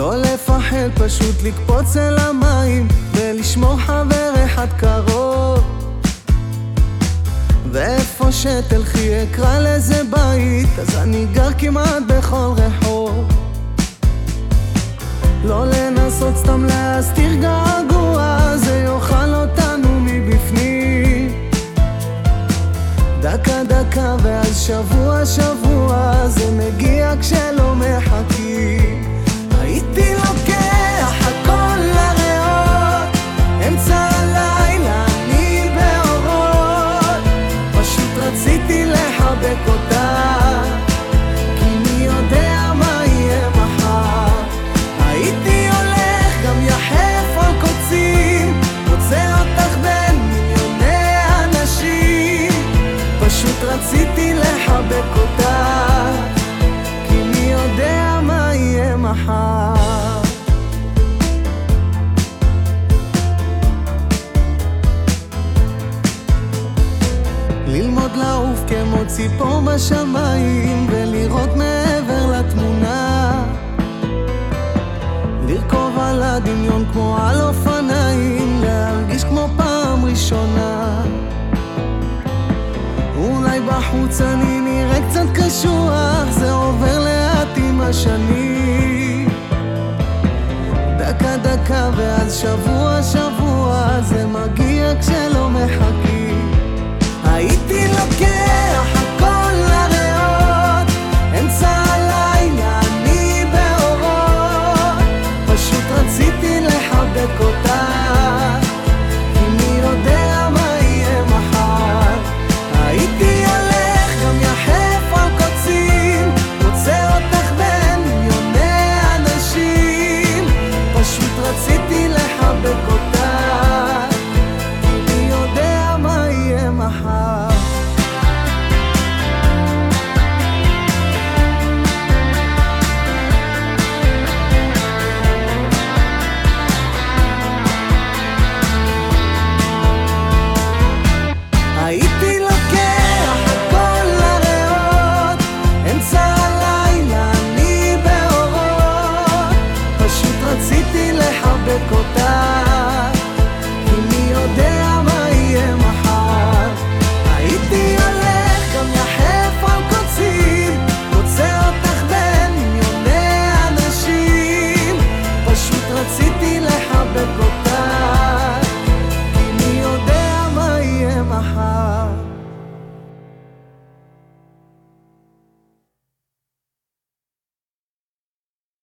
לא לפחד, פשוט לקפוץ אל המים ולשמור חבר אחד קרוב. ואיפה שתלכי אקרא לזה בית, אז אני גר כמעט בכל רחוב. לא לנסות סתם להסתיר געגוע, זה יאכל אותנו מבפנים. דקה דקה ואז שבוע שבוע, זה מגיע כשלא מחכים. הייתי לוקח הכל לריאות, אמצע הלילה אני באורות. פשוט רציתי לחבק אותה, כי מי יודע מה יהיה מחר. הייתי הולך גם יחף על קוצים, רוצה אותך בין מיליוני אנשים. פשוט רציתי לחבק אותה, כי מי יודע מה יהיה מחר. ללמוד לעוף כמו ציפור בשמיים, ולראות מעבר לתמונה. לרכוב על הדמיון כמו על אופניים, להרגיש כמו פעם ראשונה. אולי בחוץ אני נראה קצת קשוח, זה עובר לאט עם השנים. דקה דקה ואז שבוע שבוע, זה מגיע כשלא